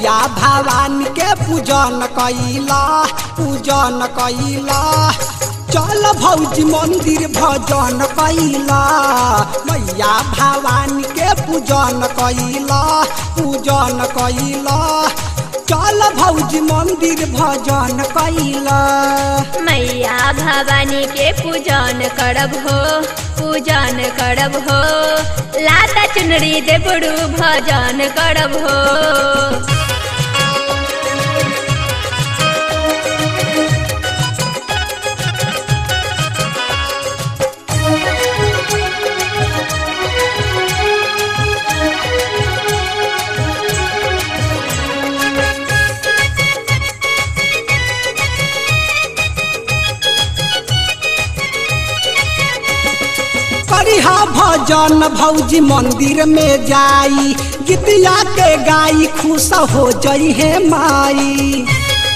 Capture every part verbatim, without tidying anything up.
मैया भवानी के पूजन कैला पूजन कैला चल भौजी मंदिर भजन कैला मैया भवानी के पूजन कैला पूजन कैला चल भौजी मंदिर भजन कैला मैया भवानी के पूजन करब हो पूजन करब हो लाता चुनरी देबड़ू भजन करब हो। करिहा भजन भौजी मंदिर में जाई गीतिया के गाई खुश हो जई है माई।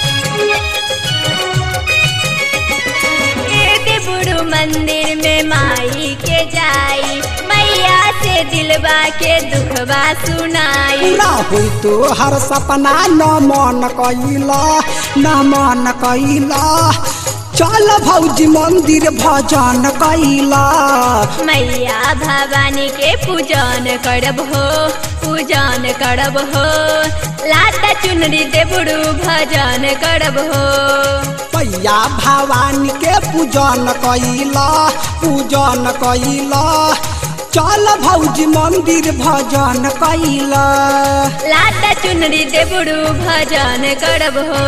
देबड़ू मंदिर में माई के जाई मैया से दिलवा के दुखवा सुनाई। पूरा हुई तो हर सपना न मन कैला न मन कैला चल भौजी मंदिर भजन कैला मैया भवानी के पूजन करब हो पूजन करब हो लाता चुनरी देबड़ू भजन करब हो। मैया भवानी के पूजन कैला पूजन कैला चल भौजी मंदिर भजन कैला लाता चुनरी देबड़ू भजन करब हो।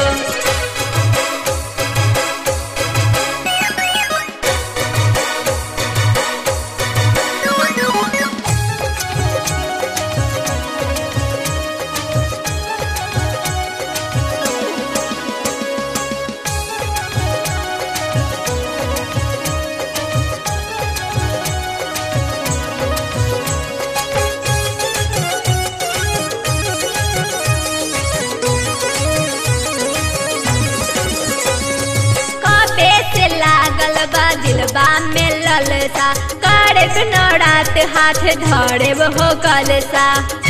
दिलबा में ललसा करे नौरात हाथ धरे हो कलसा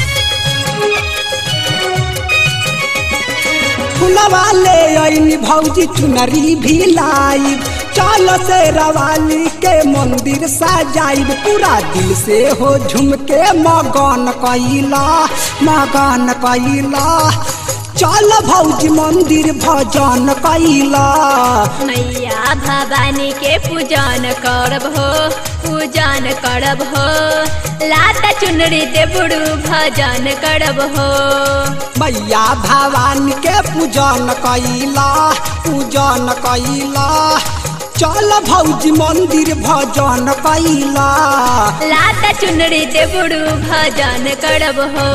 फुलवा ले आईनी भौजी चुनरी भी लाई चल से रवाली के मंदिर सजाई पूरा दिल से हो झूम के मगन कैला मगन कैला चल भौजी मंदिर भजन कैला मैया भवानी के पूजन करब हो पूजन करब हो लाता चुनरी देबड़ू भजन करब हो। मैया भवानी के पूजन कैला पूजन कैला चल भौजी मंदिर भजन कैला लाता चुनरी देबड़ू भजन करब हो।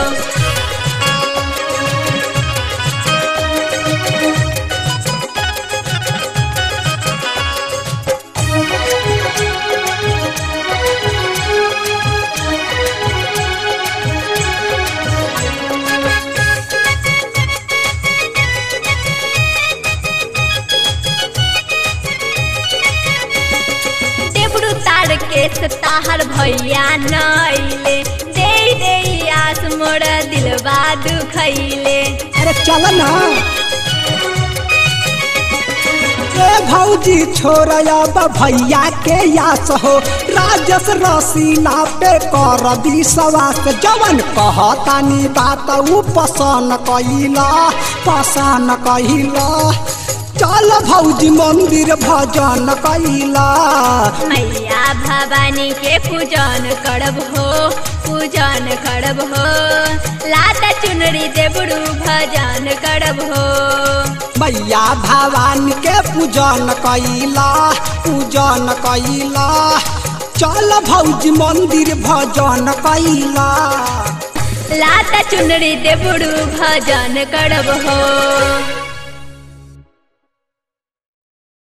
के ताहर भैया नइले दे दे आस मोर दिलवा दुखैले। अरे चल ना ए भौजी छोड़या भैया के यास हो राजस रसीला पे कर विश्वास जवन कहतानी बात उ पसन कैला पसन कैला चल भौजी मंदिर भजन कैला मैया भवानी के पूजन करब हो पूजन करब हो लाता चुनरी देबड़ू भजन करब हो। मैया भवानी के पूजन कैला पूजन कैला चल भौजी मंदिर भजन कैला लाता चुनरी देबड़ू भजन करब हो।